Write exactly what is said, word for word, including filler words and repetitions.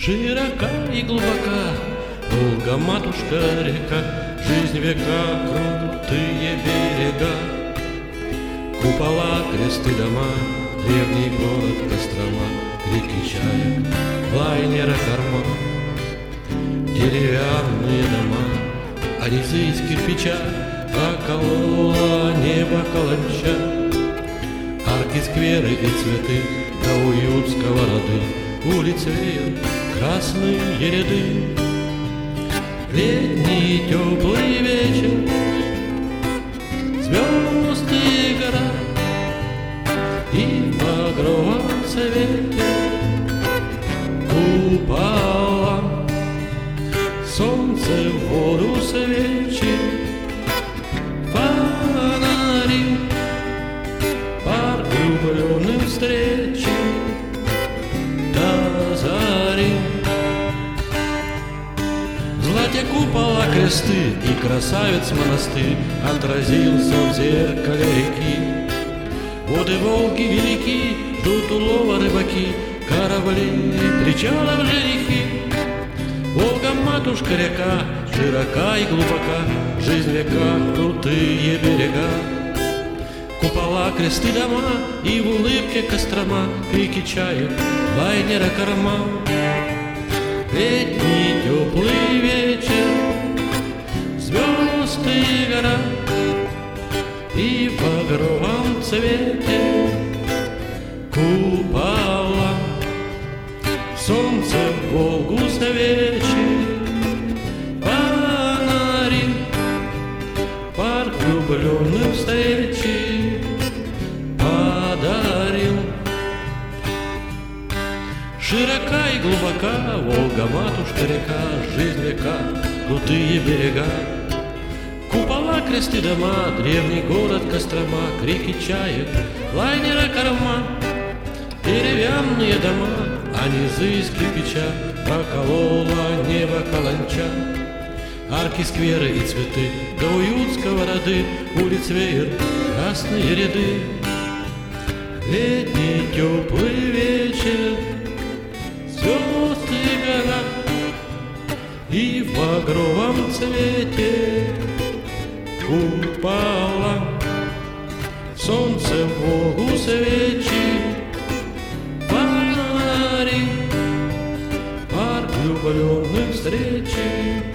Широка и глубока Волга, матушка, река, жизнь века, крутые берега, купола, кресты, дома, древний город Кострома, реки чаек, лайнера корма, деревянные дома, а низы из кирпича, около неба каланча, арки, скверы и цветы, да уют сковороды, улицы веют красные ряды. Летний теплый вечер, звезды горят, и в багровом свете купола солнце в воду свечи, фонари, парк влюбленных встречи до зари. В злате купола кресты и красавец монастырь отразился в зеркале реки. Воды Волги велики, ждут улова рыбаки, корабли, причалов жерехи. Волга, матушка, река, широка и глубока, жизнь века, крутые берега, купола, кресты, дома, и в улыбке Кострома, крики чаек, лайнера корма. Летний теплый вечер, звезды горят, и в багровом цвете купола солнце в Волгу свечи, фонари, парк влюбленных встречи подарил. Широка и глубока Волга, матушка, река, жизнь века, крутые берега, купола, кресты, дома, древний город Кострома, крики чаек, лайнера корма, деревянные дома, а низы из кирпича, проколола небо каланча, арки, скверы и цветы, да уют сковороды, улиц веер красные ряды. Летний теплый вечер, звезды горят, и в багровом цвете купола солнце в Волгу свечи, фонари, парк влюбленных встречи